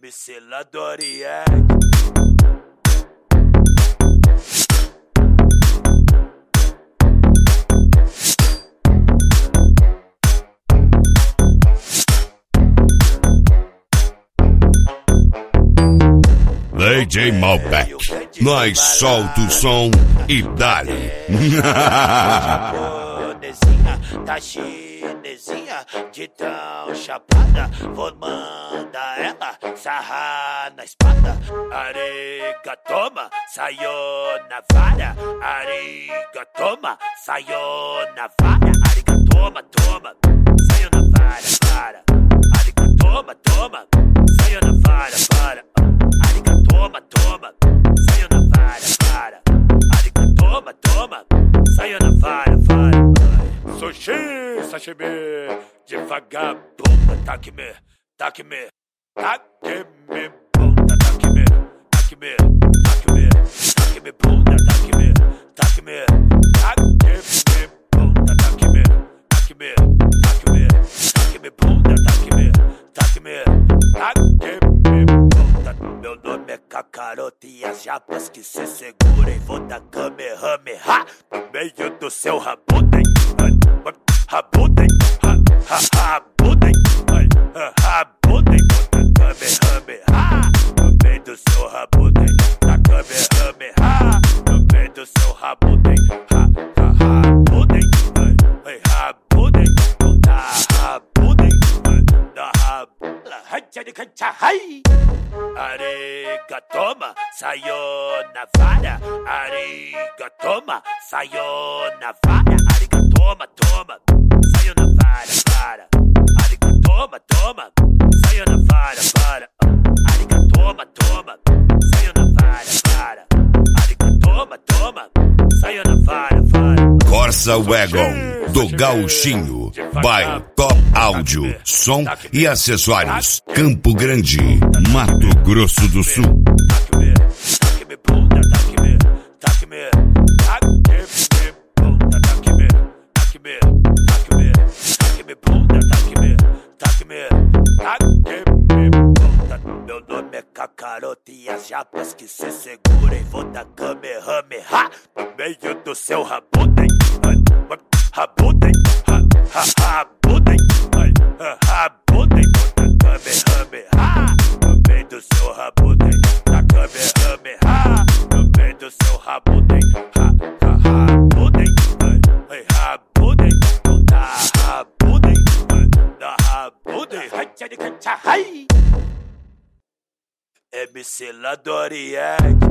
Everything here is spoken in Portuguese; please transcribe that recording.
MC Ladoriette. DJ Malbec, nós solta o som e dá-lhe. Tá chinesinha de tão chapada, vou mandar ela sarrar na espada. Arigatoma, sayonara, arigatoma, sayonara, arigatoma, toma, sayonara, para, arigatoma, toma, sayonara, para, arigatoma, toma, sayonara, para, arigatoma, toma, sayonara, para. Sushi, sashimi, de vagabunda, taque-me, taque-me, taque-me, bunda, taque-me, taque-me, taque-me, taque-me, bunda, taque-me, taque-me, taque-me, bunda, taque-me, taque-me, taque-me, taque-me, bunda, taque-me, taque-me, taque-me, bunda. Meu nome é Kakaroto e as japas que se segurem, vou dar Kamehameha no meio do seu rabudem. Rabudem, rabudem, rabudem, Kamehameha no meio do seu rabudem, da Kamehameha no meio do seu rabudem, rabudem, rabudem, da rabudem, da rabula, hai, arigatoma, sayonara, arigatoma, sayonara, arigatoma, toma, sayonara, para, arigatoma, toma, sayonara, para, arigatoma, toma, sayonara, para, arigatoma, toma, sayonara, para. Corsa Wagon do Gauchinho, by Top Áudio, som e acessórios, Campo Grande, Mato Grosso do Sul. Taque-me, taque-me, bunda, taque-me, taque-me, taque-me, bunda, taque-me, taque-me, taque-me, taque-me, bunda, taque-me, taque-me, taque-me, bunda. Meu nome é Kakaroto e as japas que se segurem, vou dar Kamehameha no meio do seu rabudem, rabudem, rabudem, rabudem, Kamehameha no meio do seu rabudem, da Kamehameha no meio do seu rabudem, rabudem, rabudem, da rabudem, da rabudem, hai. MC Ladoriette.